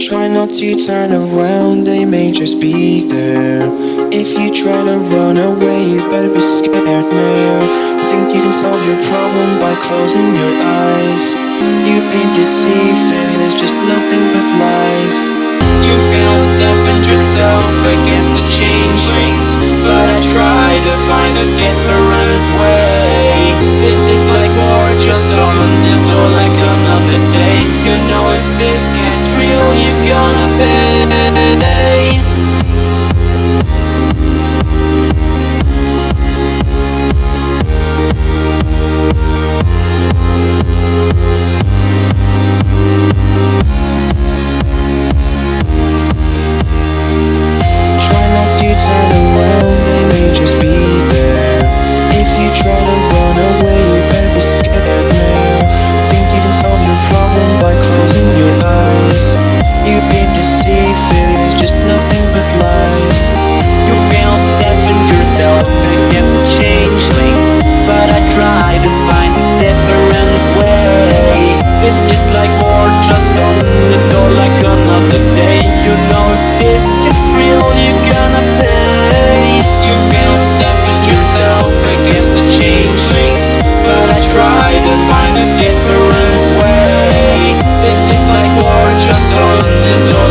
Try not to turn around, they may just be there. If you try to run away, you better be scared now. You think you can solve your problem by closing your eyes. You've been deceived, and there's just nothing but lies. You feel deafened yourself against the changelings, but I try to find a different way. This is like war, just on the door like another day. You know if this gets real, you're gonna pay. Try not to turn around, they may just be there. If you try to run away, you better be scared now. Think you can solve your problem by closing your eyes. You've been deceived, there's just nothing but lies. You feel deafened yourself against the changelings, but I try to find a different way. This is like war, just on the door like another day. You know if this gets real, you're gonna pay. You feel deafened yourself against the changelings, but I try to find a different way. This is like war, just on the door